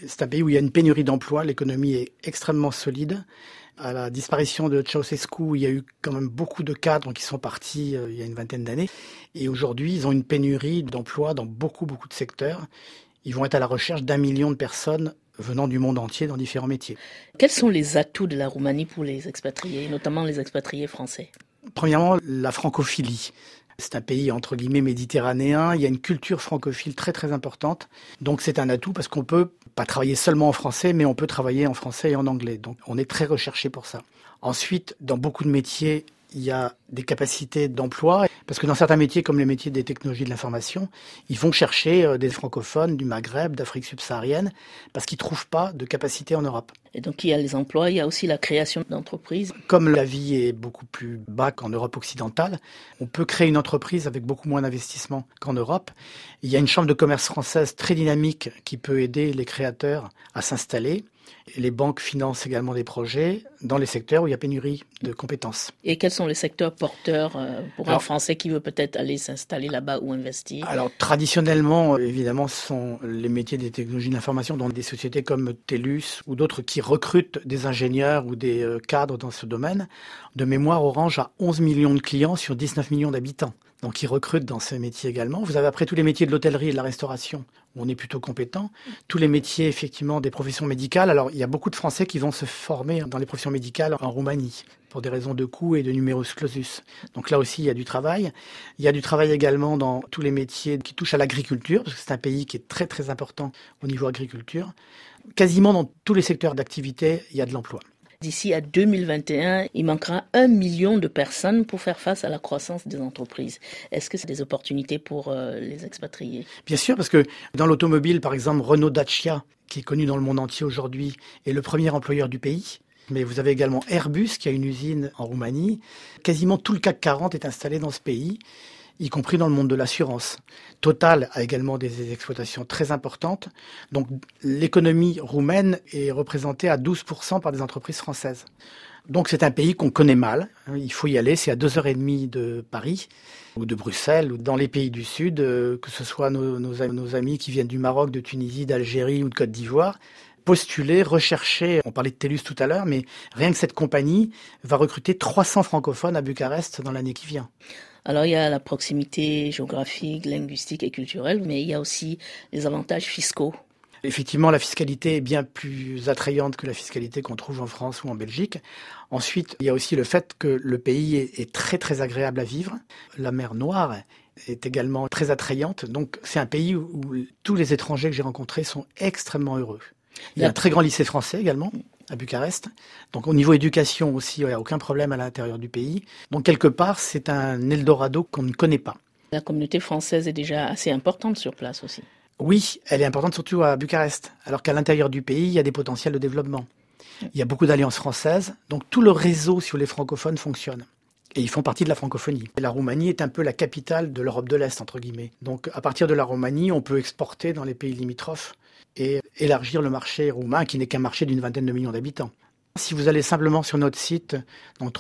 C'est un pays où il y a une pénurie d'emplois, l'économie est extrêmement solide. À la disparition de Ceausescu, il y a eu quand même beaucoup de cadres qui sont partis il y a une vingtaine d'années. Et aujourd'hui, ils ont une pénurie d'emplois dans beaucoup de secteurs. Ils vont être à la recherche d'1 million de personnes venant du monde entier dans différents métiers. Quels sont les atouts de la Roumanie pour les expatriés, notamment les expatriés français ? Premièrement, la francophilie. C'est un pays entre guillemets méditerranéen, il y a une culture francophile très importante. Donc c'est un atout parce qu'on peut pas travailler seulement en français, mais on peut travailler en français et en anglais. Donc on est très recherché pour ça. Ensuite, dans beaucoup de métiers, il y a des capacités d'emploi, parce que dans certains métiers, comme les métiers des technologies de l'information, ils vont chercher des francophones du Maghreb, d'Afrique subsaharienne, parce qu'ils trouvent pas de capacité en Europe. Et donc il y a les emplois, il y a aussi la création d'entreprises. Comme la vie est beaucoup plus bas qu'en Europe occidentale, on peut créer une entreprise avec beaucoup moins d'investissement qu'en Europe. Il y a une chambre de commerce française très dynamique qui peut aider les créateurs à s'installer. Et les banques financent également des projets dans les secteurs où il y a pénurie de compétences. Et quels sont les secteurs porteurs pour un Français qui veut peut-être aller s'installer là-bas ou investir ? Alors traditionnellement, évidemment, ce sont les métiers des technologies de l'information, dans des sociétés comme TELUS ou d'autres qui recrutent des ingénieurs ou des cadres dans ce domaine. De mémoire, Orange a 11 millions de clients sur 19 millions d'habitants. Donc ils recrutent dans ces métiers également. Vous avez après tous les métiers de l'hôtellerie et de la restauration, où on est plutôt compétent. Tous les métiers, effectivement, des professions médicales. Alors il y a beaucoup de Français qui vont se former dans les professions médicales en Roumanie, pour des raisons de coût et de numerus clausus. Donc là aussi, il y a du travail. Il y a du travail également dans tous les métiers qui touchent à l'agriculture, parce que c'est un pays qui est très important au niveau agriculture. Quasiment dans tous les secteurs d'activité, il y a de l'emploi. D'ici à 2021, il manquera 1 million de personnes pour faire face à la croissance des entreprises. Est-ce que c'est des opportunités pour les expatriés ? Bien sûr, parce que dans l'automobile, par exemple, Renault Dacia, qui est connu dans le monde entier aujourd'hui, est le premier employeur du pays. Mais vous avez également Airbus, qui a une usine en Roumanie. Quasiment tout le CAC 40 est installé dans ce pays, y compris dans le monde de l'assurance. Total a également des exploitations très importantes. Donc l'économie roumaine est représentée à 12% par des entreprises françaises. Donc c'est un pays qu'on connaît mal. Il faut y aller, c'est à 2h30 de Paris ou de Bruxelles ou dans les pays du Sud, que ce soit nos amis qui viennent du Maroc, de Tunisie, d'Algérie ou de Côte d'Ivoire. Postuler, rechercher, on parlait de TELUS tout à l'heure, mais rien que cette compagnie va recruter 300 francophones à Bucarest dans l'année qui vient. Alors il y a la proximité géographique, linguistique et culturelle, mais il y a aussi les avantages fiscaux. Effectivement, la fiscalité est bien plus attrayante que la fiscalité qu'on trouve en France ou en Belgique. Ensuite, il y a aussi le fait que le pays est très agréable à vivre. La mer Noire est également très attrayante. Donc c'est un pays où tous les étrangers que j'ai rencontrés sont extrêmement heureux. Il y a un très grand lycée français également à Bucarest. Donc au niveau éducation aussi, il n'y a aucun problème à l'intérieur du pays. Donc quelque part, c'est un Eldorado qu'on ne connaît pas. La communauté française est déjà assez importante sur place aussi. Oui, elle est importante surtout à Bucarest, alors qu'à l'intérieur du pays, il y a des potentiels de développement. Il y a beaucoup d'alliances françaises, donc tout le réseau sur les francophones fonctionne. Et ils font partie de la francophonie. Et la Roumanie est un peu la capitale de l'Europe de l'Est, entre guillemets. Donc à partir de la Roumanie, on peut exporter dans les pays limitrophes et élargir le marché roumain, qui n'est qu'un marché d'une vingtaine de millions d'habitants. Si vous allez simplement sur notre site, donc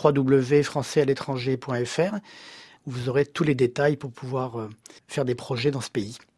www.françaisalétranger.fr, vous aurez tous les détails pour pouvoir faire des projets dans ce pays.